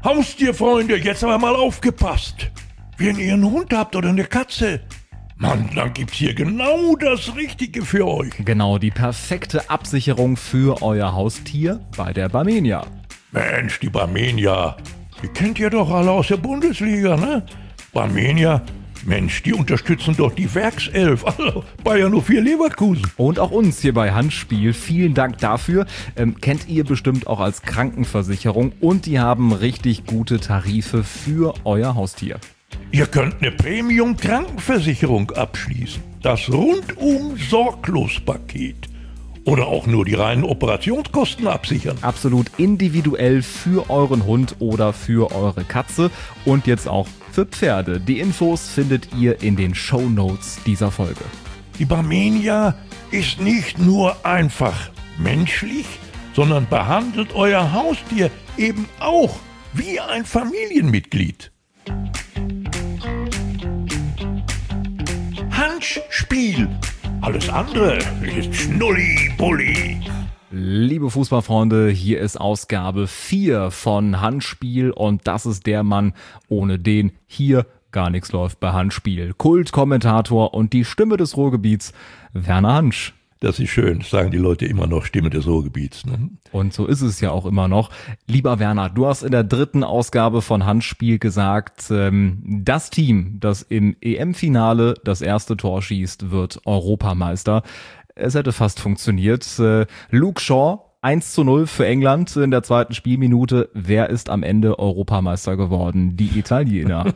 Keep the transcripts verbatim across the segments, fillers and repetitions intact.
Haustierfreunde, jetzt aber mal aufgepasst. Wenn ihr einen Hund habt oder eine Katze, Mann, dann gibt's hier genau das Richtige für euch. Genau, die perfekte Absicherung für euer Haustier bei der Barmenia. Mensch, die Barmenia, die kennt ihr doch alle aus der Bundesliga, ne? Barmenia, Mensch, die unterstützen doch die Werkself, also Bayern null vier Leverkusen. Und auch uns hier bei Handspiel, vielen Dank dafür. Ähm, kennt ihr bestimmt auch als Krankenversicherung und die haben richtig gute Tarife für euer Haustier. Ihr könnt eine Premium-Krankenversicherung abschließen. Das Rundum-Sorglos-Paket. Oder auch nur die reinen Operationskosten absichern. Absolut individuell für euren Hund oder für eure Katze und jetzt auch für Pferde. Die Infos findet ihr in den Shownotes dieser Folge. Die Barmenia ist nicht nur einfach menschlich, sondern behandelt euer Haustier eben auch wie ein Familienmitglied. Handspiel. Alles andere ist Schnulli-Bulli. Liebe Fußballfreunde, hier ist Ausgabe vier von Handspiel und das ist der Mann, ohne den hier gar nichts läuft bei Handspiel. Kultkommentator und die Stimme des Ruhrgebiets, Werner Hansch. Das ist schön, das sagen die Leute immer noch, Stimme des Ruhrgebiets. Ne? Und so ist es ja auch immer noch. Lieber Werner, du hast in der dritten Ausgabe von Handspiel gesagt, ähm, das Team, das im E M-Finale das erste Tor schießt, wird Europameister. Es hätte fast funktioniert. Äh, Luke Shaw, eins zu null für England in der zweiten Spielminute. Wer ist am Ende Europameister geworden? Die Italiener.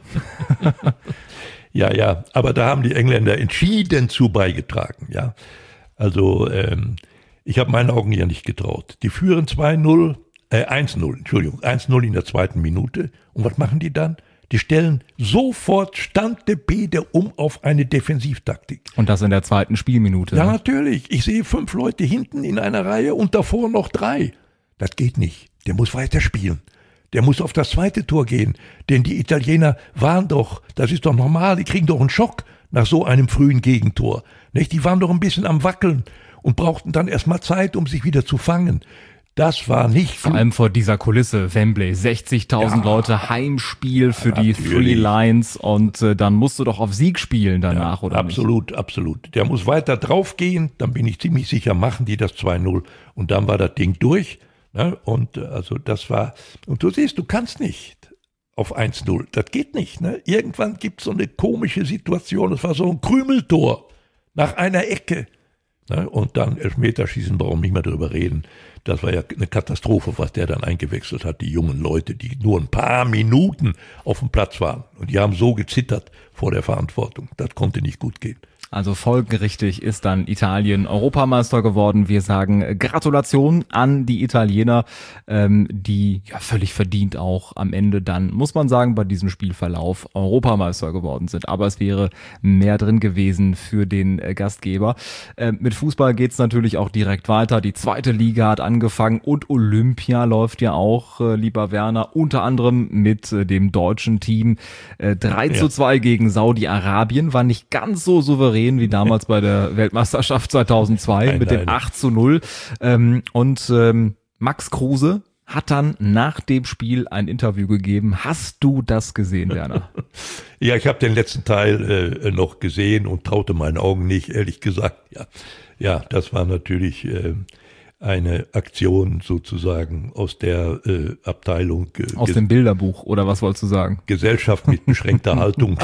Ja, ja, aber da haben die Engländer entschieden zu beigetragen, ja. Also ähm, ich habe meinen Augen ja nicht getraut. Die führen zwei null, äh eins null, Entschuldigung, eins null in der zweiten Minute. Und was machen die dann? Die stellen sofort Standepede um auf eine Defensivtaktik. Und das in der zweiten Spielminute. Ja, natürlich. Ich sehe fünf Leute hinten in einer Reihe und davor noch drei. Das geht nicht. Der muss weiterspielen. Der muss auf das zweite Tor gehen. Denn die Italiener waren doch, das ist doch normal, die kriegen doch einen Schock nach so einem frühen Gegentor. Nicht? Die waren doch ein bisschen am Wackeln und brauchten dann erstmal Zeit, um sich wieder zu fangen. Das war nicht... Vor allem vor dieser Kulisse, Wembley, sechzigtausend ja, Leute, Heimspiel für ja, die Three Lions und äh, dann musst du doch auf Sieg spielen danach, ja, oder absolut, nicht? Absolut, absolut. Der muss weiter draufgehen, dann bin ich ziemlich sicher, machen die das zwei null und dann war das Ding durch. Ne? Und äh, also das war... Und du siehst, du kannst nicht auf eins null, das geht nicht. Ne? Irgendwann gibt es so eine komische Situation, es war so ein Krümeltor nach einer Ecke. Ne? Und dann Elfmeterschießen, brauchen wir nicht mehr darüber reden. Das war ja eine Katastrophe, was der dann eingewechselt hat, die jungen Leute, die nur ein paar Minuten auf dem Platz waren. Und die haben so gezittert vor der Verantwortung. Das konnte nicht gut gehen. Also folgerichtig ist dann Italien Europameister geworden. Wir sagen Gratulation an die Italiener, ähm, die ja völlig verdient auch am Ende dann, muss man sagen, bei diesem Spielverlauf Europameister geworden sind. Aber es wäre mehr drin gewesen für den äh, Gastgeber. Äh, mit Fußball geht's natürlich auch direkt weiter. Die zweite Liga hat angefangen und Olympia läuft ja auch, äh, lieber Werner, unter anderem mit äh, dem deutschen Team. Äh, drei zu zwei gegen Saudi-Arabien, war nicht ganz so souverän wie damals bei der Weltmeisterschaft zweitausendzwei nein, mit nein. dem acht zu null. Ähm, und ähm, Max Kruse hat dann nach dem Spiel ein Interview gegeben. Hast du das gesehen, Werner? Ja, ich habe den letzten Teil äh, noch gesehen und traute meinen Augen nicht, ehrlich gesagt. Ja, ja, das war natürlich äh, eine Aktion sozusagen aus der äh, Abteilung. Äh, aus dem Bilderbuch, oder was wolltest du sagen? Gesellschaft mit beschränkter Haltung.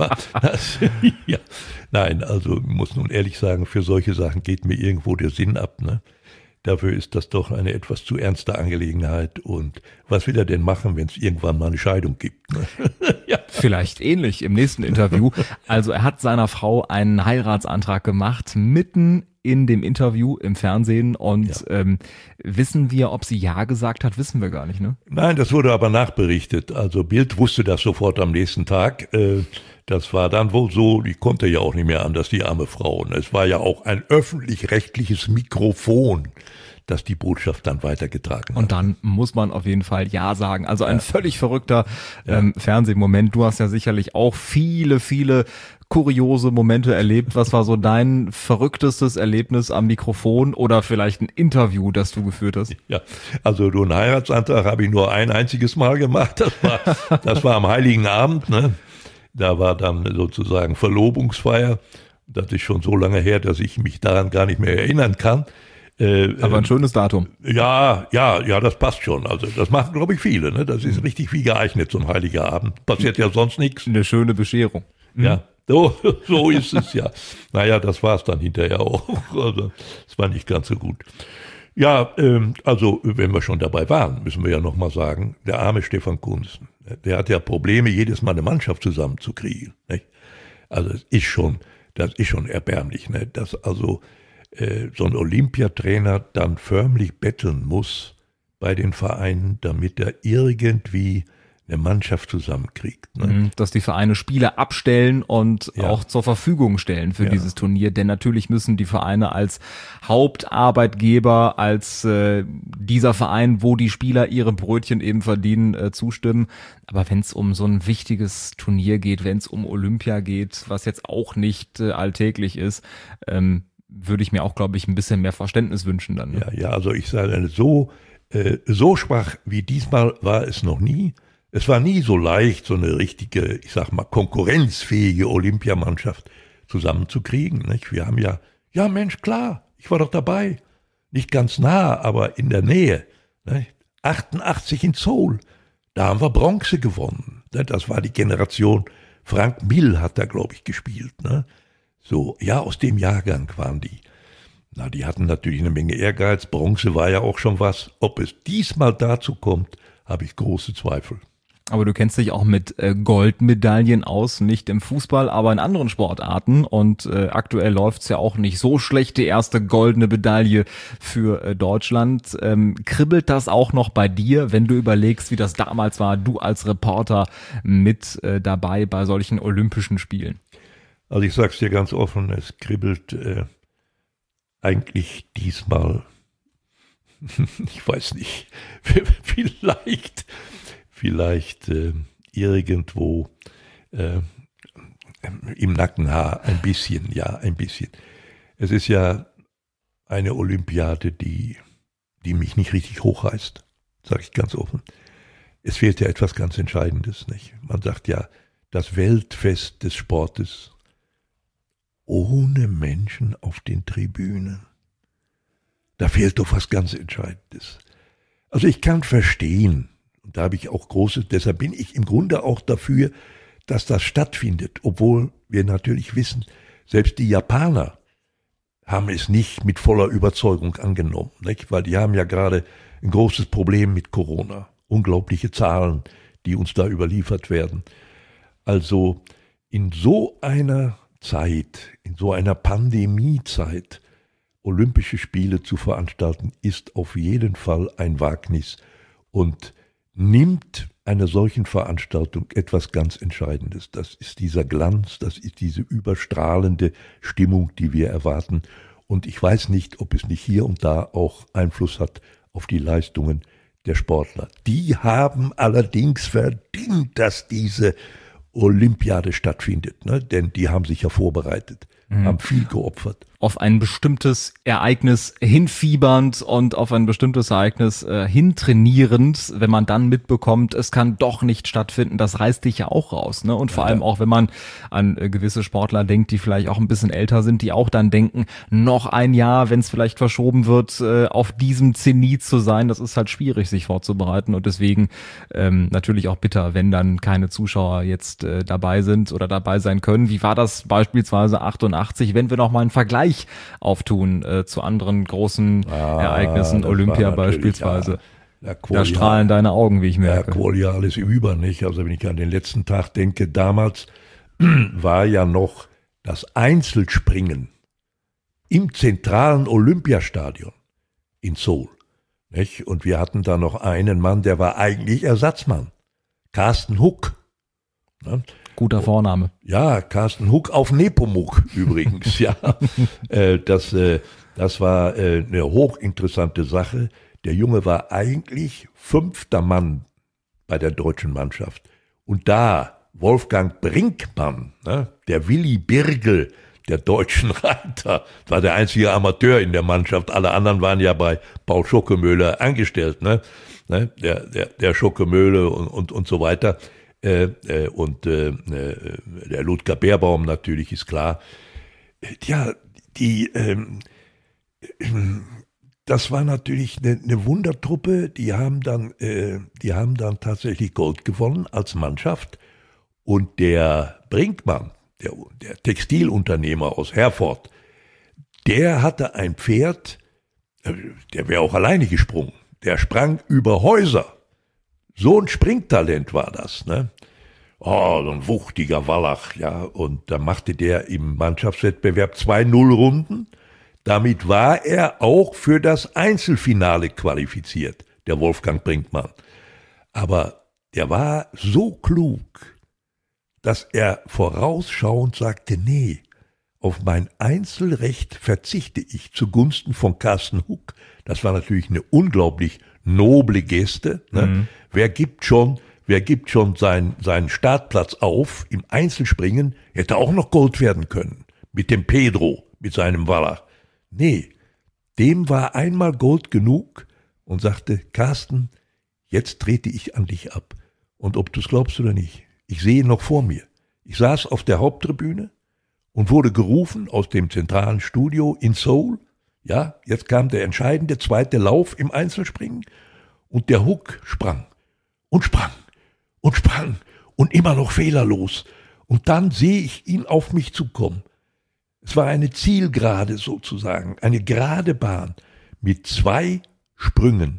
das, ja. Nein, also ich muss nun ehrlich sagen, für solche Sachen geht mir irgendwo der Sinn ab. Ne? Dafür ist das doch eine etwas zu ernste Angelegenheit. Und was will er denn machen, wenn es irgendwann mal eine Scheidung gibt? Ne? ja. Vielleicht ähnlich im nächsten Interview. Also er hat seiner Frau einen Heiratsantrag gemacht, mitten in dem Interview im Fernsehen und ja. ähm, wissen wir, ob sie Ja gesagt hat, wissen wir gar nicht, ne? Nein, das wurde aber nachberichtet. Also Bild wusste das sofort am nächsten Tag. Äh, das war dann wohl so, die konnte ja auch nicht mehr anders, die arme Frau. Und es war ja auch ein öffentlich-rechtliches Mikrofon, dass die Botschaft dann weitergetragen wird. Und dann muss man auf jeden Fall Ja sagen. Also ein ja. völlig verrückter ähm, ja. Fernsehmoment. Du hast ja sicherlich auch viele, viele kuriose Momente erlebt. Was war so dein verrücktestes Erlebnis am Mikrofon oder vielleicht ein Interview, das du geführt hast? Ja, also so einen Heiratsantrag habe ich nur ein einziges Mal gemacht. Das war, das war am Heiligen Abend, ne? Da war dann sozusagen Verlobungsfeier. Das ist schon so lange her, dass ich mich daran gar nicht mehr erinnern kann. Äh, Aber ein äh, schönes Datum. Ja, ja, ja, das passt schon. Also das machen, glaube ich, viele. Ne? Das ist richtig wie geeignet, so ein heiliger Abend. Passiert ja sonst nichts. Eine schöne Bescherung. Mhm. Ja, so, so ist es ja. Naja, das war es dann hinterher auch. Also das war nicht ganz so gut. Ja, ähm, also wenn wir schon dabei waren, müssen wir ja nochmal sagen, der arme Stefan Kuntz, der hat ja Probleme, jedes Mal eine Mannschaft zusammenzukriegen. Nicht? Also es ist schon, das ist schon erbärmlich, ne? Dass also äh, so ein Olympiatrainer dann förmlich betteln muss bei den Vereinen, damit er irgendwie eine Mannschaft zusammenkriegt. Ne? Dass die Vereine Spieler abstellen und ja. auch zur Verfügung stellen für ja. dieses Turnier. Denn natürlich müssen die Vereine als Hauptarbeitgeber, als äh, dieser Verein, wo die Spieler ihre Brötchen eben verdienen, äh, zustimmen. Aber wenn es um so ein wichtiges Turnier geht, wenn es um Olympia geht, was jetzt auch nicht äh, alltäglich ist, ähm, würde ich mir auch, glaube ich, ein bisschen mehr Verständnis wünschen dann. Ne? Ja, ja, also ich sage, so, äh, so schwach wie diesmal war es noch nie. Es war nie so leicht, so eine richtige, ich sag mal, konkurrenzfähige Olympiamannschaft zusammenzukriegen. Nicht? Wir haben ja, ja Mensch, klar, ich war doch dabei. Nicht ganz nah, aber in der Nähe. Nicht? achtundachtzig in Seoul, da haben wir Bronze gewonnen. Das war die Generation, Frank Mill hat da, glaube ich, gespielt. Ne? So, ja, aus dem Jahrgang waren die. Na, die hatten natürlich eine Menge Ehrgeiz. Bronze war ja auch schon was. Ob es diesmal dazu kommt, habe ich große Zweifel. Aber du kennst dich auch mit äh, Goldmedaillen aus, nicht im Fußball, aber in anderen Sportarten. Und äh, aktuell läuft's ja auch nicht so schlecht, die erste goldene Medaille für äh, Deutschland. Ähm, kribbelt das auch noch bei dir, wenn du überlegst, wie das damals war, du als Reporter mit äh, dabei bei solchen Olympischen Spielen? Also ich sag's dir ganz offen, es kribbelt äh, eigentlich diesmal, ich weiß nicht, vielleicht... vielleicht äh, irgendwo äh, im Nackenhaar ein bisschen, ja, ein bisschen. Es ist ja eine Olympiade, die, die mich nicht richtig hochreißt, sage ich ganz offen. Es fehlt ja etwas ganz Entscheidendes, nicht? Man sagt ja, das Weltfest des Sportes ohne Menschen auf den Tribünen. Da fehlt doch was ganz Entscheidendes. Also ich kann verstehen, und da habe ich auch großes, deshalb bin ich im Grunde auch dafür, dass das stattfindet, obwohl wir natürlich wissen, selbst die Japaner haben es nicht mit voller Überzeugung angenommen, nicht? Weil die haben ja gerade ein großes Problem mit Corona, unglaubliche Zahlen, die uns da überliefert werden. Also in so einer Zeit, in so einer Pandemiezeit, Olympische Spiele zu veranstalten, ist auf jeden Fall ein Wagnis und nimmt einer solchen Veranstaltung etwas ganz Entscheidendes. Das ist dieser Glanz, das ist diese überstrahlende Stimmung, die wir erwarten. Und ich weiß nicht, ob es nicht hier und da auch Einfluss hat auf die Leistungen der Sportler. Die haben allerdings verdient, dass diese Olympiade stattfindet, ne? Denn die haben sich ja vorbereitet, mhm. haben viel geopfert. Auf ein bestimmtes Ereignis hinfiebernd und auf ein bestimmtes Ereignis äh, hintrainierend, wenn man dann mitbekommt, es kann doch nicht stattfinden, das reißt dich ja auch raus, ne? Und vor ja, allem auch, wenn man an äh, gewisse Sportler denkt, die vielleicht auch ein bisschen älter sind, die auch dann denken, noch ein Jahr, wenn es vielleicht verschoben wird, äh, auf diesem Zenit zu sein, das ist halt schwierig, sich vorzubereiten und deswegen ähm, natürlich auch bitter, wenn dann keine Zuschauer jetzt äh, dabei sind oder dabei sein können. Wie war das beispielsweise achtundachtzig, wenn wir noch mal einen Vergleich auftun äh, zu anderen großen ah, Ereignissen, Olympia beispielsweise. Ja, da strahlen deine Augen, wie ich merke. Ja, Qualia alles über, nicht? Also wenn ich an den letzten Tag denke, damals war ja noch das Einzelspringen im zentralen Olympiastadion in Seoul, nicht? Und wir hatten da noch einen Mann, der war eigentlich Ersatzmann, Carsten Huck. Ne? Guter Vorname. Ja, Carsten Huck auf Nepomuk übrigens, ja. äh, das, äh, Das war äh, eine hochinteressante Sache. Der Junge war eigentlich fünfter Mann bei der deutschen Mannschaft. Und da Wolfgang Brinkmann, ne, der Willi Birgel der deutschen Reiter, war der einzige Amateur in der Mannschaft. Alle anderen waren ja bei Paul Schockemöhle angestellt, ne? Ne? Der, der, der Schockemöhle und, und, und so weiter. Äh, äh, und äh, der Ludger Beerbaum natürlich, ist klar. Ja, die, ähm, das war natürlich eine, eine Wundertruppe. Die haben dann, äh, die haben dann tatsächlich Gold gewonnen als Mannschaft. Und der Brinkmann, der, der Textilunternehmer aus Herford, der hatte ein Pferd, der wäre auch alleine gesprungen. Der sprang über Häuser. So ein Springtalent war das, ne? Oh, so ein wuchtiger Wallach, ja. Und da machte der im Mannschaftswettbewerb zwei Null-Runden. Damit war er auch für das Einzelfinale qualifiziert, der Wolfgang Brinkmann. Aber der war so klug, dass er vorausschauend sagte, nee, auf mein Einzelrecht verzichte ich zugunsten von Carsten Huck. Das war natürlich eine unglaublich noble Geste. Ne? Mhm. Wer gibt schon, wer gibt schon sein, seinen Startplatz auf im Einzelspringen, hätte auch noch Gold werden können. Mit dem Pedro, mit seinem Wallach. Nee, dem war einmal Gold genug und sagte, Carsten, jetzt trete ich an dich ab. Und ob du es glaubst oder nicht, ich sehe ihn noch vor mir. Ich saß auf der Haupttribüne und wurde gerufen aus dem zentralen Studio in Seoul. Ja, jetzt kam der entscheidende zweite Lauf im Einzelspringen und der Huck sprang und sprang und sprang und immer noch fehlerlos. Und dann sehe ich ihn auf mich zukommen. Es war eine Zielgerade sozusagen, eine gerade Bahn mit zwei Sprüngen.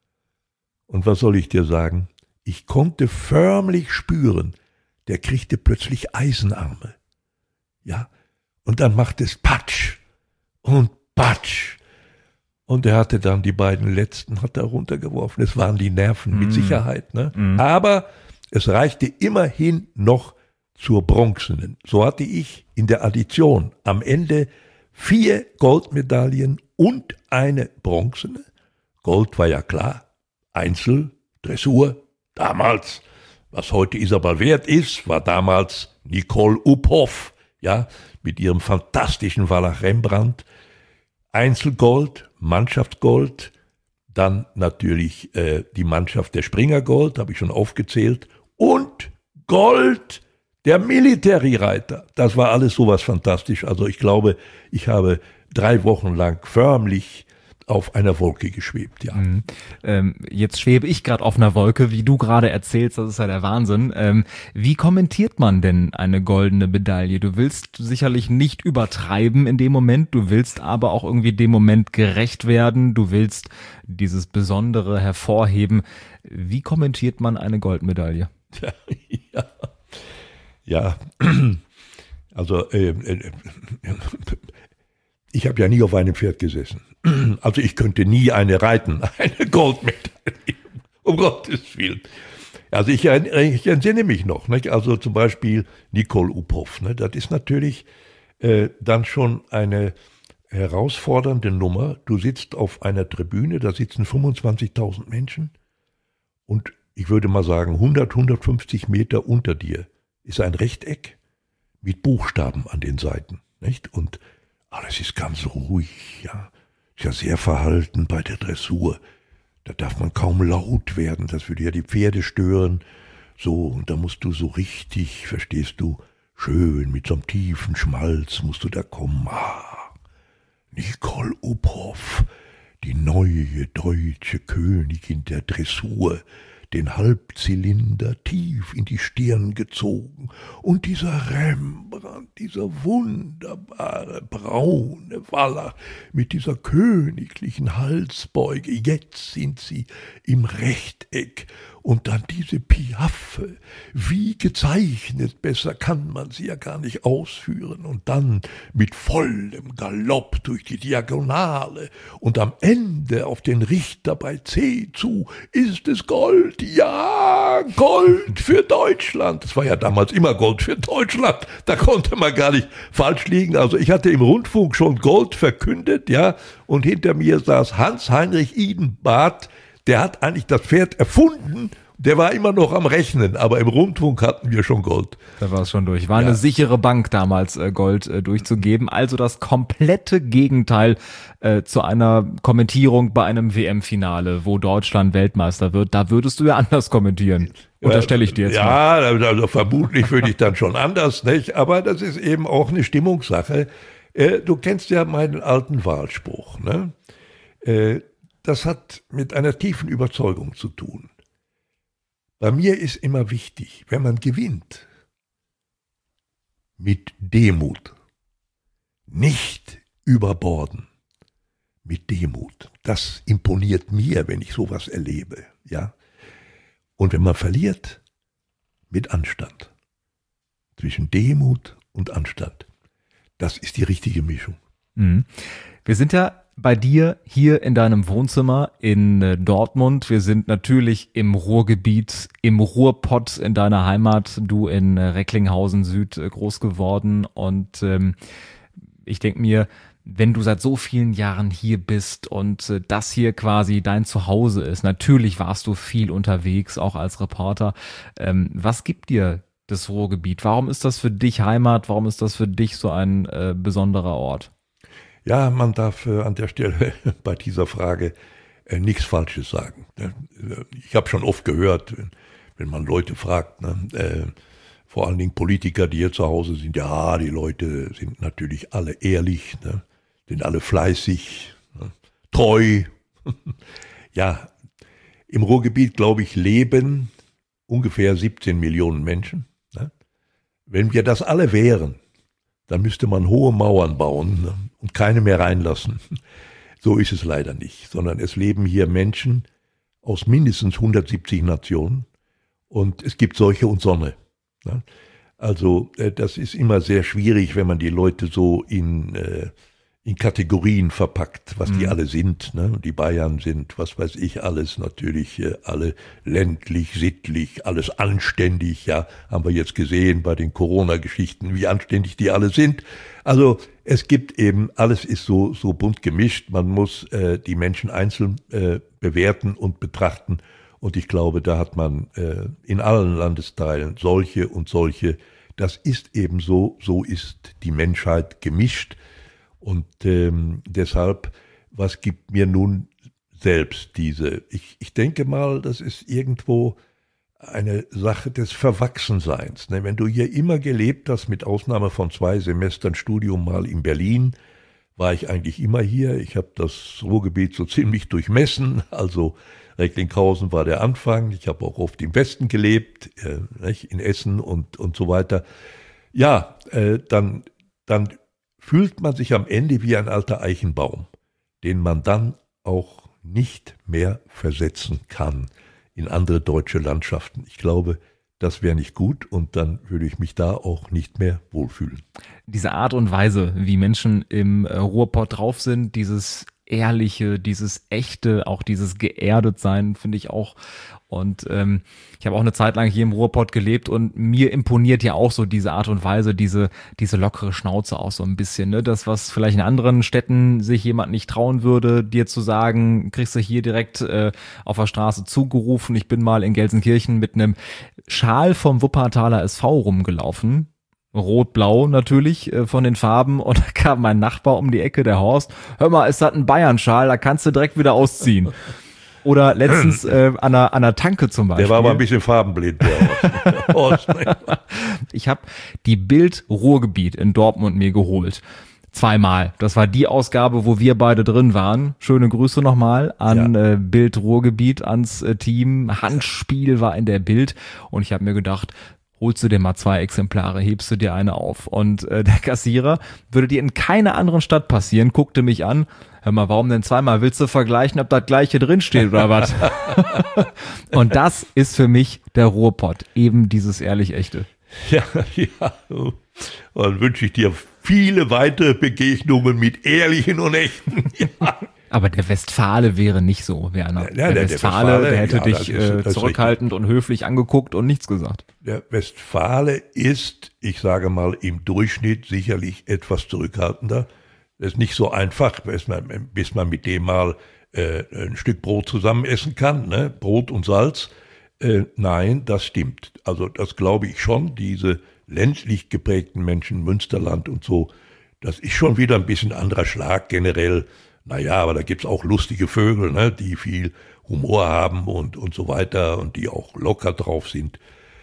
Und was soll ich dir sagen? Ich konnte förmlich spüren, der kriegte plötzlich Eisenarme. Ja, und dann machte es Patsch und Patsch. Und er hatte dann die beiden letzten, hat er runtergeworfen. Es waren die Nerven, mit mm. Sicherheit. Ne? Mm. Aber es reichte immerhin noch zur bronzenen. So hatte ich in der Addition am Ende vier Goldmedaillen und eine bronzene. Gold war ja klar, Einzel, Dressur, damals, was heute Isabel Wert ist, war damals Nicole Uphoff, ja, mit ihrem fantastischen Wallach Rembrandt. Einzelgold, Mannschaftsgold, dann natürlich äh, die Mannschaft der Springergold, habe ich schon aufgezählt, und Gold der Military-Reiter. Das war alles sowas fantastisch. Also ich glaube, ich habe drei Wochen lang förmlich auf einer Wolke geschwebt, ja. Mhm. Ähm, jetzt schwebe ich gerade auf einer Wolke, wie du gerade erzählst, das ist ja der Wahnsinn. Ähm, wie kommentiert man denn eine goldene Medaille? Du willst sicherlich nicht übertreiben in dem Moment, du willst aber auch irgendwie dem Moment gerecht werden, du willst dieses Besondere hervorheben. Wie kommentiert man eine Goldmedaille? Ja, ja. Ja, also äh, äh, ich habe ja nie auf einem Pferd gesessen. Also ich könnte nie eine reiten, eine Goldmedaille, um Gottes Willen. Also ich, ich entsinne mich noch, nicht? Also zum Beispiel Nicole Uphoff, ne? Das ist natürlich äh, dann schon eine herausfordernde Nummer. Du sitzt auf einer Tribüne, da sitzen fünfundzwanzigtausend Menschen und ich würde mal sagen hundert, hundertfünfzig Meter unter dir ist ein Rechteck mit Buchstaben an den Seiten, nicht? Und alles ist ganz ruhig, ja. Ist ja sehr verhalten bei der Dressur. Da darf man kaum laut werden, das würde ja die Pferde stören. So, und da musst du so richtig, verstehst du, schön mit so einem tiefen Schmalz musst du da kommen. Ah, Nicole Uphoff, die neue deutsche Königin der Dressur, den Halbzylinder tief in die Stirn gezogen. Und dieser Rembrandt, dieser wunderbare braune Wallach mit dieser königlichen Halsbeuge, jetzt sind sie im Rechteck Und dann diese Piaffe, wie gezeichnet, besser kann man sie ja gar nicht ausführen. Und dann mit vollem Galopp durch die Diagonale und am Ende auf den Richter bei C zu, ist es Gold? Ja, Gold für Deutschland. Das war ja damals immer Gold für Deutschland. Da konnte man gar nicht falsch liegen. Also ich hatte im Rundfunk schon Gold verkündet, ja, und hinter mir saß Hans-Heinrich Idenbarth. Der hat eigentlich das Pferd erfunden, der war immer noch am Rechnen, aber im Rundfunk hatten wir schon Gold. Da war es schon durch. War ja. eine sichere Bank damals, äh, Gold äh, durchzugeben. Also das komplette Gegenteil äh, zu einer Kommentierung bei einem W M-Finale, wo Deutschland Weltmeister wird. Da würdest du ja anders kommentieren. Unterstelle ich dir jetzt ja, mal. Ja, also vermutlich würde ich dann schon anders, nicht? Aber das ist eben auch eine Stimmungssache. Äh, du kennst ja meinen alten Wahlspruch, ne? Äh, Das hat mit einer tiefen Überzeugung zu tun. Bei mir ist immer wichtig, wenn man gewinnt, mit Demut, nicht überborden, mit Demut. Das imponiert mir, wenn ich sowas erlebe, ja. Und wenn man verliert, mit Anstand. Zwischen Demut und Anstand. Das ist die richtige Mischung. Mhm. Wir sind ja bei dir hier in deinem Wohnzimmer in äh, Dortmund. Wir sind natürlich im Ruhrgebiet, im Ruhrpott in deiner Heimat. Du in äh, Recklinghausen Süd äh, groß geworden. Und ähm, ich denke mir, wenn du seit so vielen Jahren hier bist und äh, das hier quasi dein Zuhause ist, natürlich warst du viel unterwegs, auch als Reporter. Ähm, was gibt dir das Ruhrgebiet? Warum ist das für dich Heimat? Warum ist das für dich so ein äh, besonderer Ort? Ja, man darf äh, an der Stelle bei dieser Frage äh, nichts Falsches sagen. Ne? Ich habe schon oft gehört, wenn, wenn man Leute fragt, ne, äh, vor allen Dingen Politiker, die hier zu Hause sind, ja, die Leute sind natürlich alle ehrlich, ne, sind alle fleißig, ne, treu. Ja, im Ruhrgebiet, glaube ich, leben ungefähr siebzehn Millionen Menschen. Ne? Wenn wir das alle wären, dann müsste man hohe Mauern bauen, ne, und keine mehr reinlassen. So ist es leider nicht, sondern es leben hier Menschen aus mindestens hundertsiebzig Nationen und es gibt solche und Sonne. Ne? Also äh, das ist immer sehr schwierig, wenn man die Leute so in, äh, in Kategorien verpackt, was mhm. die alle sind. Ne? Die Bayern sind, was weiß ich, alles natürlich, äh, alle ländlich, sittlich, alles anständig. Ja, haben wir jetzt gesehen bei den Corona-Geschichten, wie anständig die alle sind. Also es gibt eben, alles ist so, so bunt gemischt. Man muss äh, die Menschen einzeln äh, bewerten und betrachten. Und ich glaube, da hat man äh, in allen Landesteilen solche und solche. Das ist eben so, so ist die Menschheit gemischt. Und ähm, deshalb, was gibt mir nun selbst diese? Ich, ich denke mal, das ist irgendwo eine Sache des Verwachsenseins. Ne? Wenn du hier immer gelebt hast, mit Ausnahme von zwei Semestern Studium mal in Berlin, war ich eigentlich immer hier. Ich habe das Ruhrgebiet so ziemlich durchmessen, also Recklinghausen war der Anfang. Ich habe auch oft im Westen gelebt, äh, nicht? In Essen und, und so weiter. Ja, äh, dann, dann fühlt man sich am Ende wie ein alter Eichenbaum, den man dann auch nicht mehr versetzen kann in andere deutsche Landschaften. Ich glaube, das wäre nicht gut und dann würde ich mich da auch nicht mehr wohlfühlen. Diese Art und Weise, wie Menschen im Ruhrpott drauf sind, dieses Ehrliche, dieses Echte, auch dieses Geerdetsein, finde ich auch. Und ähm, ich habe auch eine Zeit lang hier im Ruhrpott gelebt und mir imponiert ja auch so diese Art und Weise, diese diese lockere Schnauze auch so ein bisschen. Ne? Das, was vielleicht in anderen Städten sich jemand nicht trauen würde, dir zu sagen, kriegst du hier direkt äh, auf der Straße zugerufen. Ich bin mal in Gelsenkirchen mit einem Schal vom Wuppertaler S V rumgelaufen. Rot-Blau natürlich äh, von den Farben und da kam mein Nachbar um die Ecke, der Horst, hör mal, ist das ein Bayern-Schal, da kannst du direkt wieder ausziehen. Oder letztens äh, an, einer, an einer Tanke zum Beispiel. Der war aber ein bisschen farbenblind, der Horst. Ich habe die Bild Ruhrgebiet in Dortmund mir geholt. Zweimal. Das war die Ausgabe, wo wir beide drin waren. Schöne Grüße nochmal an ja. äh, Bild Ruhrgebiet, ans äh, Team. Handspiel war in der Bild und ich habe mir gedacht, holst du dir mal zwei Exemplare, hebst du dir eine auf. Und äh, der Kassierer, würde dir in keiner anderen Stadt passieren, guckte mich an, hör mal, warum denn zweimal? Willst du vergleichen, ob das gleiche drinsteht oder was? Und das ist für mich der Ruhrpott, eben dieses ehrlich-echte. Ja, ja. Dann wünsche ich dir viele weitere Begegnungen mit ehrlichen und echten. Ja. Aber der Westfale wäre nicht so, Werner. Ja, der, der, Westfale, der, Westfale, der hätte ja, dich ist, äh, zurückhaltend und höflich angeguckt und nichts gesagt. Der Westfale ist, ich sage mal, im Durchschnitt sicherlich etwas zurückhaltender. Das ist nicht so einfach, bis man, bis man mit dem mal äh, ein Stück Brot zusammen essen kann, ne? Brot und Salz. Äh, nein, das stimmt. Also das glaube ich schon, diese ländlich geprägten Menschen, Münsterland und so, das ist schon wieder ein bisschen anderer Schlag generell. Naja, aber da gibt's auch lustige Vögel, ne, die viel Humor haben und, und so weiter und die auch locker drauf sind.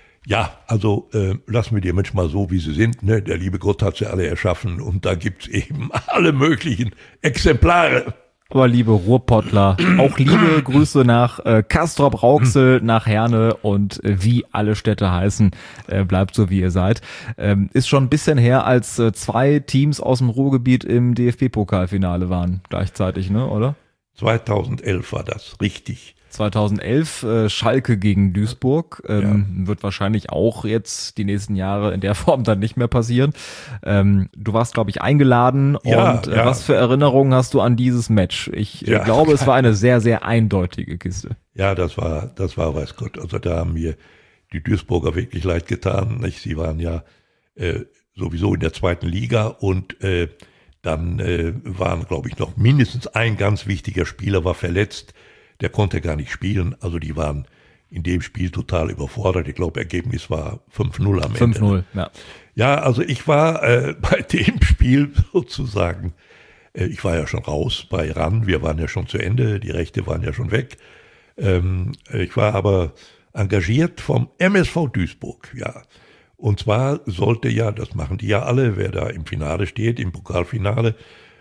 Ja, also äh, lassen wir die Menschen mal so, wie sie sind. Ne? Der liebe Gott hat sie alle erschaffen und da gibt's eben alle möglichen Exemplare. Aber liebe Ruhrpottler, auch liebe Grüße nach äh, Castrop-Rauxel, nach Herne und äh, wie alle Städte heißen, äh, bleibt so wie ihr seid. Ähm, ist schon ein bisschen her, als äh, zwei Teams aus dem Ruhrgebiet im D F B-Pokalfinale waren, gleichzeitig, ne, oder? zweitausendelf war das, richtig. zweitausendelf äh, Schalke gegen Duisburg, ähm, ja. Wird wahrscheinlich auch jetzt die nächsten Jahre in der Form dann nicht mehr passieren. Ähm, du warst, glaube ich, eingeladen ja, und äh, ja. was für Erinnerungen hast du an dieses Match? Ich äh, ja. glaube, es war eine sehr, sehr eindeutige Kiste. Ja, das war, das war, weiß Gott, also da haben mir die Duisburger wirklich leid getan. Nicht? Sie waren ja äh, sowieso in der zweiten Liga und äh, dann äh, waren, glaube ich, noch mindestens ein ganz wichtiger Spieler war verletzt. Der konnte gar nicht spielen, also die waren in dem Spiel total überfordert. Ich glaube, Ergebnis war fünf null am Ende. fünf null, ja. Ja, also ich war äh, bei dem Spiel sozusagen, äh, ich war ja schon raus bei R A N, wir waren ja schon zu Ende, die Rechte waren ja schon weg. Ähm, ich war aber engagiert vom M S V Duisburg, ja. Und zwar sollte ja, das machen die ja alle, wer da im Finale steht, im Pokalfinale,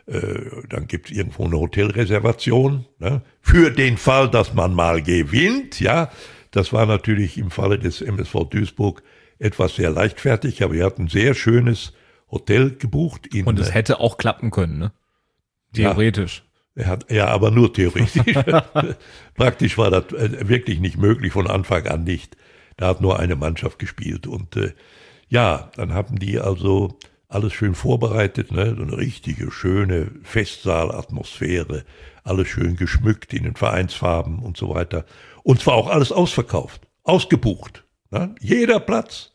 dann gibt es irgendwo eine Hotelreservation, ne, für den Fall, dass man mal gewinnt. Ja, das war natürlich im Falle des M S V Duisburg etwas sehr leichtfertig, aber wir hatten ein sehr schönes Hotel gebucht. In, und es hätte auch klappen können, ne? Theoretisch. Ja, er hat, ja, aber nur theoretisch. Praktisch war das wirklich nicht möglich, von Anfang an nicht. Da hat nur eine Mannschaft gespielt. Und äh, ja, dann haben die also alles schön vorbereitet, ne? So eine richtige, schöne Festsaalatmosphäre, alles schön geschmückt in den Vereinsfarben und so weiter. Und zwar auch alles ausverkauft, ausgebucht, ne? Jeder Platz.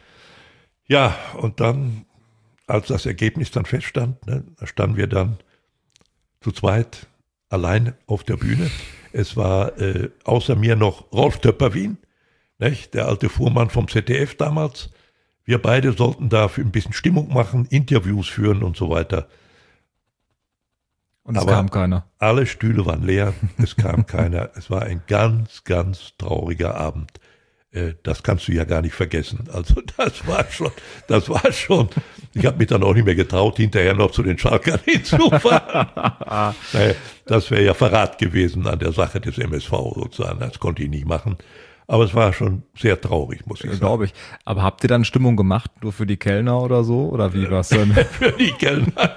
Ja, und dann, als das Ergebnis dann feststand, ne, da standen wir dann zu zweit allein auf der Bühne. Es war äh, außer mir noch Rolf Töpperwien, nicht? Der alte Fuhrmann vom Z D F damals. Wir beide sollten da für ein bisschen Stimmung machen, Interviews führen und so weiter. Und es Aber kam keiner. Alle Stühle waren leer, es kam keiner. Es war ein ganz, ganz trauriger Abend. Das kannst du ja gar nicht vergessen. Also das war schon, das war schon. Ich habe mich dann auch nicht mehr getraut, hinterher noch zu den Schalkern hinzufahren. Das wäre ja Verrat gewesen an der Sache des M S V sozusagen. Das konnte ich nicht machen. Aber es war schon sehr traurig, muss ich sagen. Glaube ich. Aber habt ihr dann Stimmung gemacht, nur für die Kellner oder so? Oder wie war's denn? Für die Kellner,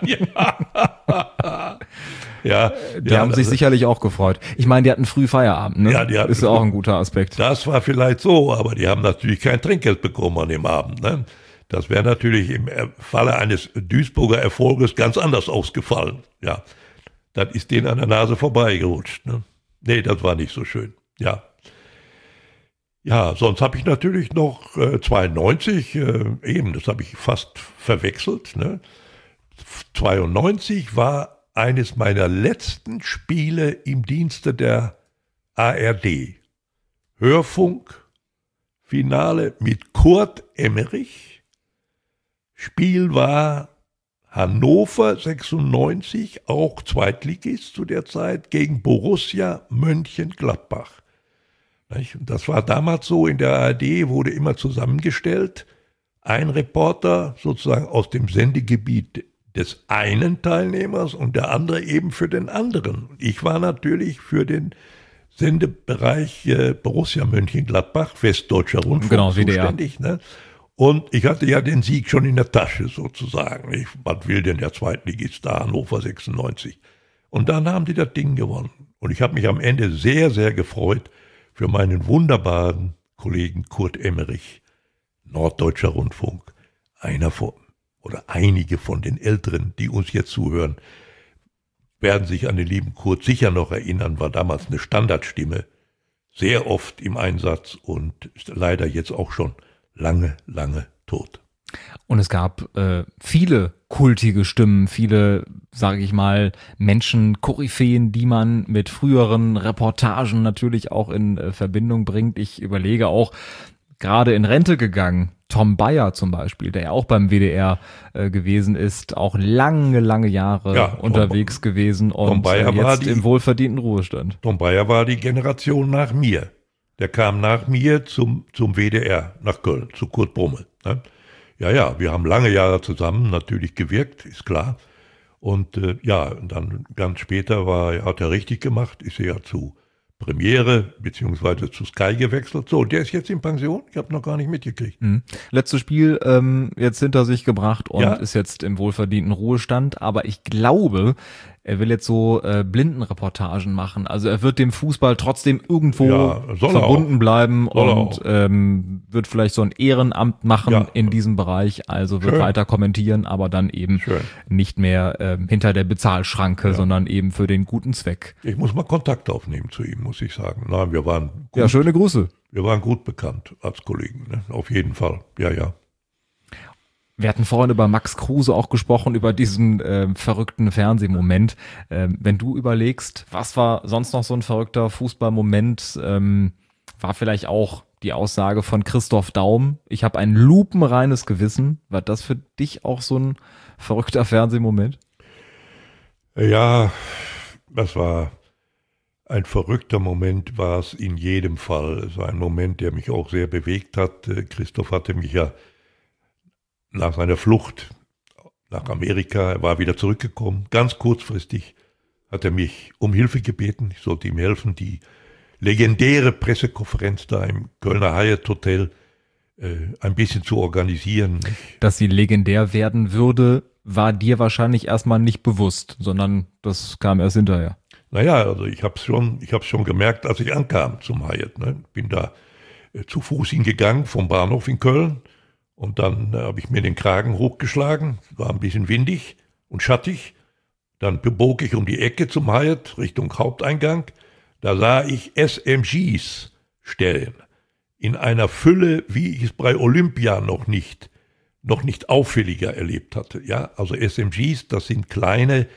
ja. ja die ja, haben sich also, sicherlich auch gefreut. Ich meine, die hatten früh Feierabend, ne? Ja, die hatten ist ja auch ein guter Aspekt. Das war vielleicht so, aber die haben natürlich kein Trinkgeld bekommen an dem Abend, ne? Das wäre natürlich im Falle eines Duisburger Erfolges ganz anders ausgefallen, ja. Das ist denen an der Nase vorbeigerutscht, ne? Nee, das war nicht so schön, ja. Ja, sonst habe ich natürlich noch äh, zweiundneunzig, äh, eben, das habe ich fast verwechselt. Ne? zweiundneunzig war eines meiner letzten Spiele im Dienste der A R D. Hörfunk, Finale mit Kurt Emmerich. Spiel war Hannover sechsundneunzig, auch Zweitligist zu der Zeit, gegen Borussia Mönchengladbach. Das war damals so, in der A R D wurde immer zusammengestellt, ein Reporter sozusagen aus dem Sendegebiet des einen Teilnehmers und der andere eben für den anderen. Ich war natürlich für den Sendebereich äh, Borussia Mönchengladbach, Westdeutscher Rundfunk, genau, zuständig. Ne? Und ich hatte ja den Sieg schon in der Tasche sozusagen. Ich, was will denn der Zweitligist da, Hannover sechsundneunzig? Und dann haben die das Ding gewonnen. Und ich habe mich am Ende sehr, sehr gefreut für meinen wunderbaren Kollegen Kurt Emmerich, Norddeutscher Rundfunk. Einer von, oder einige von den Älteren, die uns jetzt zuhören, werden sich an den lieben Kurt sicher noch erinnern, war damals eine Standardstimme, sehr oft im Einsatz und ist leider jetzt auch schon lange, lange tot. Und es gab äh, viele kultige Stimmen, viele, sage ich mal, Menschen, Koryphäen, die man mit früheren Reportagen natürlich auch in äh, Verbindung bringt. Ich überlege auch, gerade in Rente gegangen, Tom Bayer zum Beispiel, der ja auch beim W D R äh, gewesen ist, auch lange, lange Jahre ja, unterwegs Tom, gewesen und Tom äh, jetzt die, im wohlverdienten Ruhestand. Tom Bayer war die Generation nach mir. Der kam nach mir zum, zum W D R, nach Köln, zu Kurt Brummel. Ne? Ja, ja, wir haben lange Jahre zusammen natürlich gewirkt, ist klar. Und äh, ja, dann ganz später war, hat er richtig gemacht, ist er ja zu Premiere beziehungsweise zu Sky gewechselt. So, der ist jetzt in Pension. Ich habe noch gar nicht mitgekriegt. Mhm. Letztes Spiel ähm, jetzt hinter sich gebracht und ja. ist jetzt im wohlverdienten Ruhestand. Aber ich glaube, er will jetzt so äh, Blindenreportagen machen. Also er wird dem Fußball trotzdem irgendwo ja, verbunden bleiben soll und ähm, wird vielleicht so ein Ehrenamt machen ja. in diesem Bereich. Also wird Schön. weiter kommentieren, aber dann eben Schön. nicht mehr äh, hinter der Bezahlschranke, ja. sondern eben für den guten Zweck. Ich muss mal Kontakt aufnehmen zu ihm, muss ich sagen. Nein, wir waren gut, ja, schöne Grüße. Wir waren gut bekannt als Kollegen, ne? Auf jeden Fall. Ja, ja. Wir hatten vorhin über Max Kruse auch gesprochen, über diesen äh, verrückten Fernsehmoment. Ähm, wenn du überlegst, was war sonst noch so ein verrückter Fußballmoment, ähm, war vielleicht auch die Aussage von Christoph Daum, ich habe ein lupenreines Gewissen. War das für dich auch so ein verrückter Fernsehmoment? Ja, das war ein verrückter Moment, war es in jedem Fall. Es war ein Moment, der mich auch sehr bewegt hat. Christoph hatte mich ja nach seiner Flucht nach Amerika, er war wieder zurückgekommen, ganz kurzfristig hat er mich um Hilfe gebeten, ich sollte ihm helfen, die legendäre Pressekonferenz da im Kölner Hyatt Hotel äh, ein bisschen zu organisieren. Dass sie legendär werden würde, war dir wahrscheinlich erstmal nicht bewusst, sondern das kam erst hinterher. Naja, also ich habe es schon, ich hab's schon gemerkt, als ich ankam zum Hyatt. Ne? Bin da äh, zu Fuß hingegangen vom Bahnhof in Köln. Und dann äh, habe ich mir den Kragen hochgeschlagen, war ein bisschen windig und schattig. Dann bog ich um die Ecke zum Hyatt Richtung Haupteingang. Da sah ich S M Gs stellen. In einer Fülle, wie ich es bei Olympia noch nicht, noch nicht auffälliger erlebt hatte. Ja, also S M Gs, das sind kleine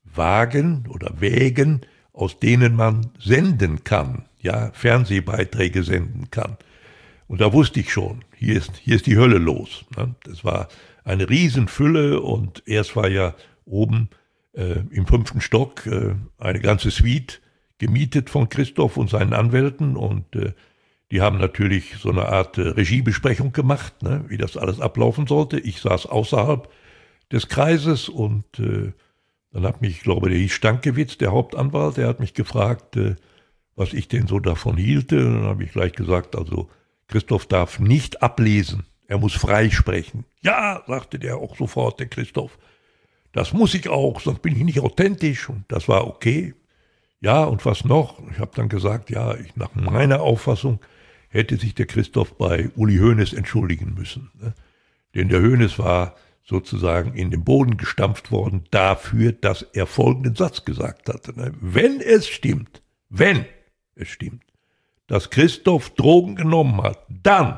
Wagen oder Wägen, aus denen man senden kann, ja, Fernsehbeiträge senden kann. Und da wusste ich schon, hier ist, hier ist die Hölle los. Ne? Das war eine Riesenfülle und erst war ja oben äh, im fünften Stock äh, eine ganze Suite gemietet von Christoph und seinen Anwälten und äh, die haben natürlich so eine Art äh, Regiebesprechung gemacht, ne? Wie das alles ablaufen sollte. Ich saß außerhalb des Kreises und äh, dann hat mich, ich glaube, der hieß Stankiewicz, der Hauptanwalt, der hat mich gefragt, äh, was ich denn so davon hielte. Und dann habe ich gleich gesagt, also Christoph darf nicht ablesen, er muss frei sprechen. Ja, sagte der auch sofort, der Christoph, das muss ich auch, sonst bin ich nicht authentisch. Und das war okay. Ja, und was noch? Ich habe dann gesagt, ja, ich, nach meiner Auffassung hätte sich der Christoph bei Uli Hoeneß entschuldigen müssen. Ne? Denn der Hoeneß war sozusagen in den Boden gestampft worden dafür, dass er folgenden Satz gesagt hatte. Ne? Wenn es stimmt, wenn es stimmt, dass Christoph Drogen genommen hat, dann,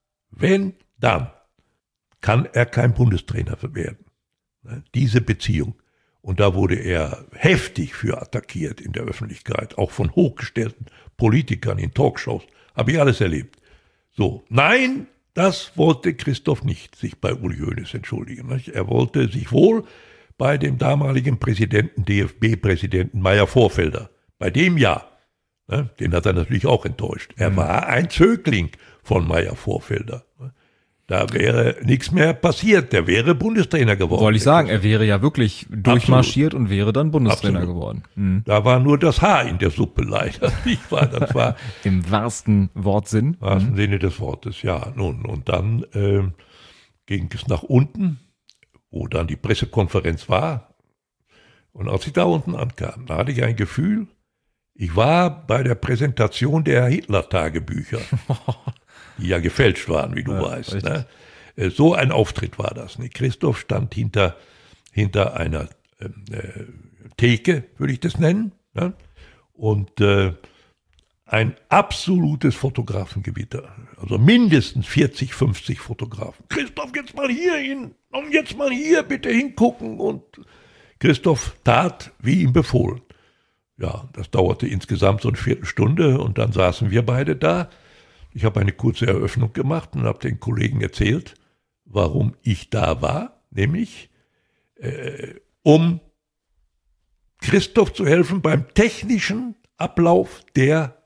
wenn, dann, kann er kein Bundestrainer werden. Diese Beziehung. Und da wurde er heftig für attackiert in der Öffentlichkeit, auch von hochgestellten Politikern in Talkshows. Habe ich alles erlebt. So, nein, das wollte Christoph nicht, sich bei Uli Hoeneß entschuldigen. Er wollte sich wohl bei dem damaligen Präsidenten, D F B-Präsidenten Meyer Vorfelder, bei dem ja, den hat er natürlich auch enttäuscht. Er war ein Zögling von Meyer Vorfelder. Da wäre nichts mehr passiert. Der wäre Bundestrainer geworden. Wollte ich sagen, er wäre ja wirklich durchmarschiert Absolut. Und wäre dann Bundestrainer Absolut. Geworden. Mhm. Da war nur das Haar in der Suppe leider. Ich war, das war im wahrsten Wortsinn. Im wahrsten mhm. Sinne des Wortes, ja. Nun, und dann äh, ging es nach unten, wo dann die Pressekonferenz war. Und als ich da unten ankam, da hatte ich ein Gefühl, ich war bei der Präsentation der Hitler-Tagebücher, die ja gefälscht waren, wie du ja, weißt. Ne? So ein Auftritt war das. Ne? Christoph stand hinter, hinter einer äh, Theke, würde ich das nennen. Ne? Und äh, ein absolutes Fotografengewitter. Also mindestens vierzig, fünfzig Fotografen. Christoph, jetzt mal hier hin und jetzt mal hier bitte hingucken. Und Christoph tat, wie ihm befohlen. Ja, das dauerte insgesamt so eine Viertelstunde und dann saßen wir beide da. Ich habe eine kurze Eröffnung gemacht und habe den Kollegen erzählt, warum ich da war, nämlich äh, um Christoph zu helfen beim technischen Ablauf der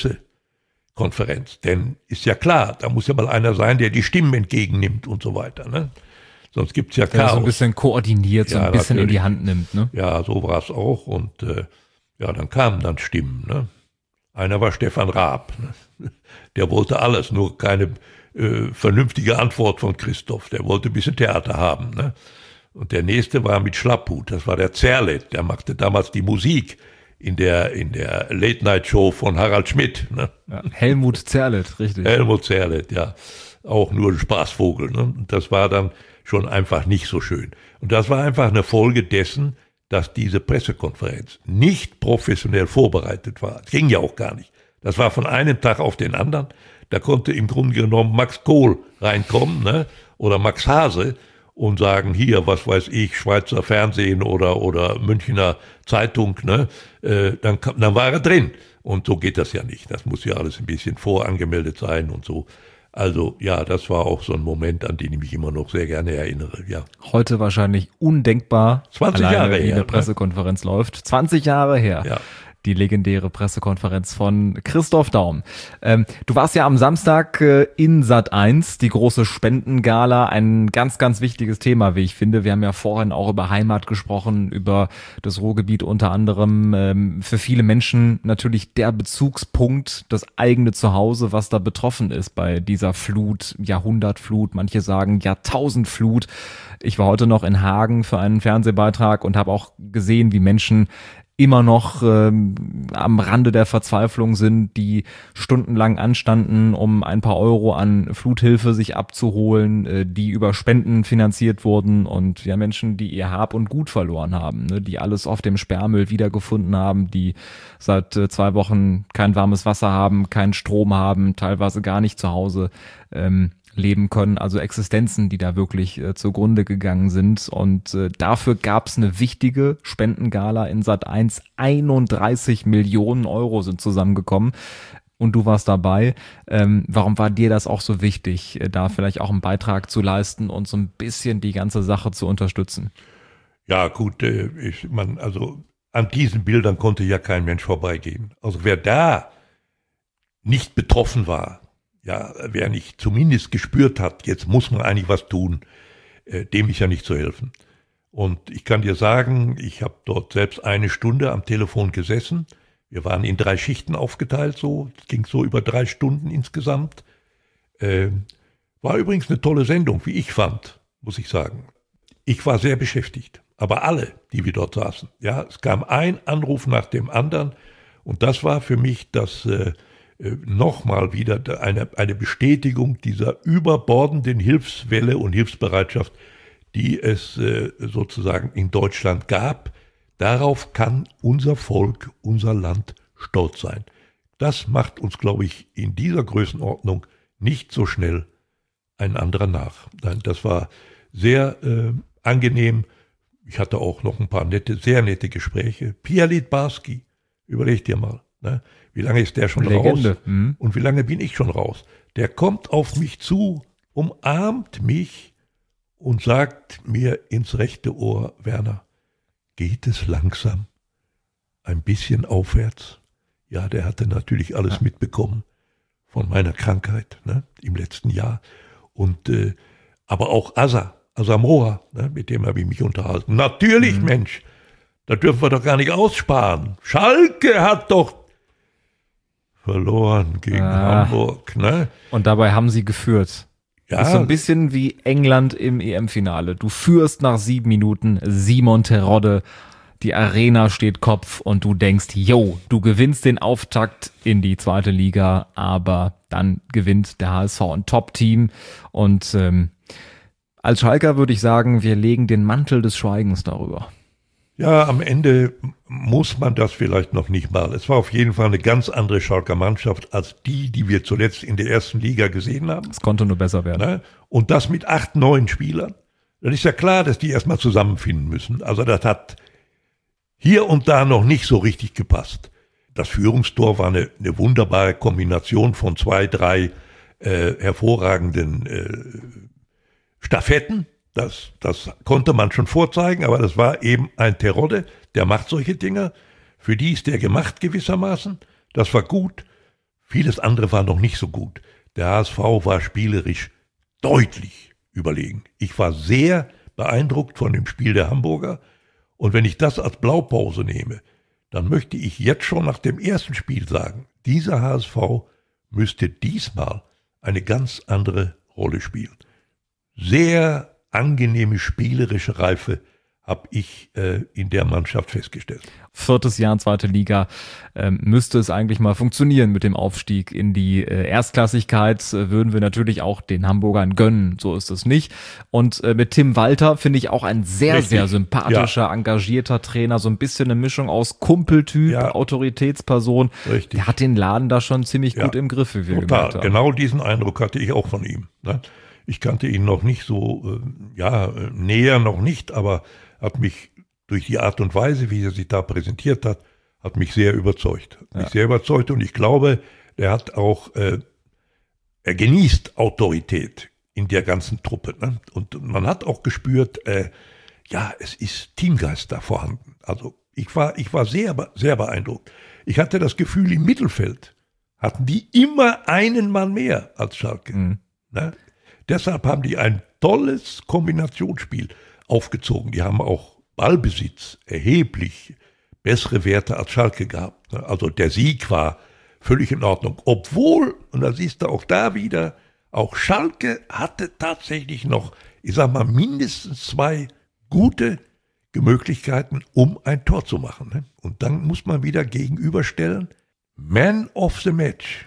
Pressekonferenz. Denn ist ja klar, da muss ja mal einer sein, der die Stimmen entgegennimmt und so weiter. Ne? Sonst gibt es ja Chaos. Der so ein bisschen koordiniert, so ja, ein bisschen natürlich. in die Hand nimmt. Ne? Ja, so war es auch. Und äh, ja, dann kamen dann Stimmen. Ne? Einer war Stefan Raab. Ne? Der wollte alles, nur keine äh, vernünftige Antwort von Christoph. Der wollte ein bisschen Theater haben. Ne? Und der nächste war mit Schlapphut. Das war der Zerlett. Der machte damals die Musik in der, in der Late-Night-Show von Harald Schmidt. Ne? Ja, Helmut Zerlett, richtig. Helmut Zerlett, ja. Auch nur ein Spaßvogel. Ne? Und das war dann schon einfach nicht so schön. Und das war einfach eine Folge dessen, dass diese Pressekonferenz nicht professionell vorbereitet war. Das ging ja auch gar nicht. Das war von einem Tag auf den anderen. Da konnte im Grunde genommen Max Kohl reinkommen, ne? Oder Max Hase und sagen, hier, was weiß ich, Schweizer Fernsehen oder oder Münchner Zeitung, ne? Äh, dann, dann war er drin. Und so geht das ja nicht. Das muss ja alles ein bisschen vorangemeldet sein und so. Also ja, das war auch so ein Moment, an den ich mich immer noch sehr gerne erinnere. Ja. Heute wahrscheinlich undenkbar, zwanzig Jahre wie her, eine Pressekonferenz ne? läuft. zwanzig Jahre her. Ja. Die legendäre Pressekonferenz von Christoph Daum. Ähm, du warst ja am Samstag äh, in Sat eins, die große Spendengala, ein ganz, ganz wichtiges Thema, wie ich finde. Wir haben ja vorhin auch über Heimat gesprochen, über das Ruhrgebiet unter anderem. Ähm, für viele Menschen natürlich der Bezugspunkt, das eigene Zuhause, was da betroffen ist bei dieser Flut, Jahrhundertflut, manche sagen Jahrtausendflut. Ich war heute noch in Hagen für einen Fernsehbeitrag und habe auch gesehen, wie Menschen immer noch ähm, am Rande der Verzweiflung sind, die stundenlang anstanden, um ein paar Euro an Fluthilfe sich abzuholen, äh, die über Spenden finanziert wurden und ja Menschen, die ihr Hab und Gut verloren haben, ne, die alles auf dem Sperrmüll wiedergefunden haben, die seit äh, zwei Wochen kein warmes Wasser haben, keinen Strom haben, teilweise gar nicht zu Hause ähm, leben können, also Existenzen, die da wirklich äh, zugrunde gegangen sind und äh, dafür gab es eine wichtige Spendengala in Sat eins, einunddreißig Millionen Euro sind zusammengekommen und du warst dabei. Ähm, warum war dir das auch so wichtig, äh, da vielleicht auch einen Beitrag zu leisten und so ein bisschen die ganze Sache zu unterstützen? Ja gut, äh, ich, man, also an diesen Bildern konnte ja kein Mensch vorbeigehen. Also wer da nicht betroffen war, ja, wer nicht zumindest gespürt hat, jetzt muss man eigentlich was tun, äh, dem ist ja nicht zu helfen. Und ich kann dir sagen, ich habe dort selbst eine Stunde am Telefon gesessen. Wir waren in drei Schichten aufgeteilt, so, es ging so über drei Stunden insgesamt. Äh, war übrigens eine tolle Sendung, wie ich fand, muss ich sagen. Ich war sehr beschäftigt, aber alle, die wir dort saßen, ja, es kam ein Anruf nach dem anderen und das war für mich das äh, nochmal wieder eine, eine Bestätigung dieser überbordenden Hilfswelle und Hilfsbereitschaft, die es äh, sozusagen in Deutschland gab. Darauf kann unser Volk, unser Land stolz sein. Das macht uns, glaube ich, in dieser Größenordnung nicht so schnell ein anderer nach. Nein, das war sehr äh, angenehm. Ich hatte auch noch ein paar nette, sehr nette Gespräche. Pia Littbarski, überleg dir mal. Ne? Wie lange ist der schon Legende. raus? Mhm. Und wie lange bin ich schon raus? Der kommt auf mich zu, umarmt mich und sagt mir ins rechte Ohr, Werner, geht es langsam ein bisschen aufwärts? Ja, der hatte natürlich alles ja. mitbekommen von meiner Krankheit, ne, im letzten Jahr. Und äh, aber auch Asa, Asamoah, ne, mit dem habe ich mich unterhalten. Natürlich, mhm. Mensch, da dürfen wir doch gar nicht aussparen. Schalke hat doch verloren gegen ah. Hamburg. Ne? Und dabei haben sie geführt. Ja. Ist so ein bisschen wie England im E M-Finale. Du führst nach sieben Minuten, Simon Terodde die Arena steht Kopf und du denkst, yo, du gewinnst den Auftakt in die zweite Liga, aber dann gewinnt der H S V ein Top-Team und ähm, als Schalker würde ich sagen, wir legen den Mantel des Schweigens darüber. Ja, am Ende muss man das vielleicht noch nicht mal. Es war auf jeden Fall eine ganz andere Schalker Mannschaft als die, die wir zuletzt in der ersten Liga gesehen haben. Es konnte nur besser werden. Ne? Und das mit acht, neun Spielern. Dann ist ja klar, dass die erstmal zusammenfinden müssen. Also das hat hier und da noch nicht so richtig gepasst. Das Führungstor war eine, eine wunderbare Kombination von zwei, drei äh, hervorragenden äh, Staffetten. Das, das konnte man schon vorzeigen, aber das war eben ein Terodde, der macht solche Dinge. Für die ist der gemacht gewissermaßen. Das war gut. Vieles andere war noch nicht so gut. Der H S V war spielerisch deutlich überlegen. Ich war sehr beeindruckt von dem Spiel der Hamburger. Und wenn ich das als Blaupause nehme, dann möchte ich jetzt schon nach dem ersten Spiel sagen, dieser H S V müsste diesmal eine ganz andere Rolle spielen. Sehr angenehme spielerische Reife habe ich äh, in der Mannschaft festgestellt. Viertes Jahr zweite Liga, ähm, müsste es eigentlich mal funktionieren mit dem Aufstieg in die äh, Erstklassigkeit. Äh, würden wir natürlich auch den Hamburgern gönnen, so ist es nicht. Und äh, mit Tim Walter finde ich auch ein sehr, Richtig. sehr sympathischer, ja. engagierter Trainer, so ein bisschen eine Mischung aus Kumpeltyp, ja. Autoritätsperson. Richtig. Der hat den Laden da schon ziemlich ja. gut im Griff, wie wir Total. gemerkt haben. Genau diesen Eindruck hatte ich auch von ihm. Ne? Ich kannte ihn noch nicht so, äh, ja, näher noch nicht, aber hat mich durch die Art und Weise, wie er sich da präsentiert hat, hat mich sehr überzeugt. Hat mich ja. sehr überzeugt und ich glaube, er hat auch, äh, er genießt Autorität in der ganzen Truppe. Ne? Und man hat auch gespürt, äh, ja, es ist Teamgeist da vorhanden. Also ich war, ich war sehr, sehr beeindruckt. Ich hatte das Gefühl, im Mittelfeld hatten die immer einen Mann mehr als Schalke. Mhm. Ne? Deshalb haben die ein tolles Kombinationsspiel aufgezogen. Die haben auch Ballbesitz erheblich bessere Werte als Schalke gehabt. Also der Sieg war völlig in Ordnung. Obwohl, und da siehst du auch da wieder, auch Schalke hatte tatsächlich noch, ich sag mal, mindestens zwei gute Möglichkeiten, um ein Tor zu machen. Und dann muss man wieder gegenüberstellen, Man of the Match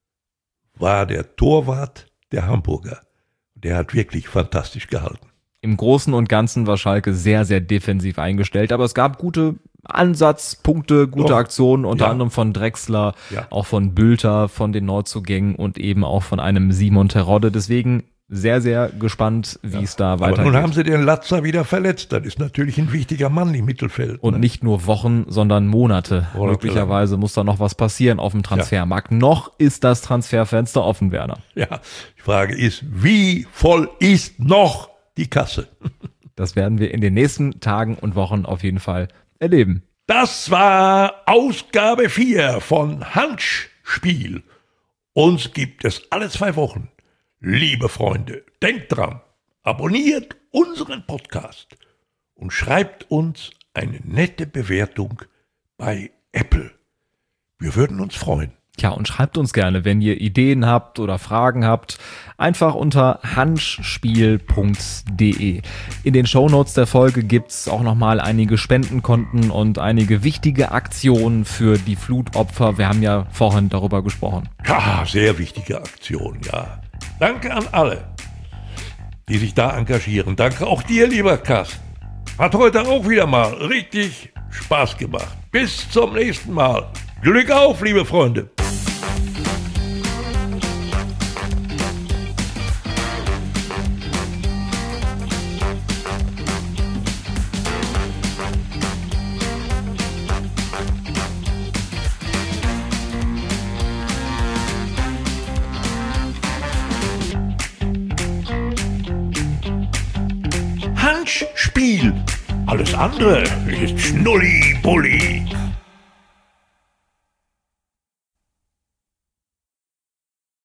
war der Torwart der Hamburger. Der hat wirklich fantastisch gehalten. Im Großen und Ganzen war Schalke sehr, sehr defensiv eingestellt, aber es gab gute Ansatzpunkte, gute Doch. Aktionen, unter ja. anderem von Drexler, ja. auch von Bülter, von den Neuzugängen und eben auch von einem Simon Terodde. Deswegen sehr, sehr gespannt, wie ja. es da weitergeht. Aber nun haben sie den Latzer wieder verletzt. Das ist natürlich ein wichtiger Mann im Mittelfeld. Und ne? nicht nur Wochen, sondern Monate. Monate Möglicherweise lang. Muss da noch was passieren auf dem Transfermarkt. Ja. Noch ist das Transferfenster offen, Werner. Ja, die Frage ist, wie voll ist noch die Kasse? Das werden wir in den nächsten Tagen und Wochen auf jeden Fall erleben. Das war Ausgabe vier von Handspiel. Uns gibt es alle zwei Wochen. Liebe Freunde, denkt dran, abonniert unseren Podcast und schreibt uns eine nette Bewertung bei Apple. Wir würden uns freuen. Ja, und schreibt uns gerne, wenn ihr Ideen habt oder Fragen habt, einfach unter hanschspiel punkt de. In den Shownotes der Folge gibt's auch nochmal einige Spendenkonten und einige wichtige Aktionen für die Flutopfer. Wir haben ja vorhin darüber gesprochen. Ja, sehr wichtige Aktion, ja. Danke an alle, die sich da engagieren. Danke auch dir, lieber Carsten. Hat heute auch wieder mal richtig Spaß gemacht. Bis zum nächsten Mal. Glück auf, liebe Freunde. Spiel. Alles andere ist Schnulli-Bulli.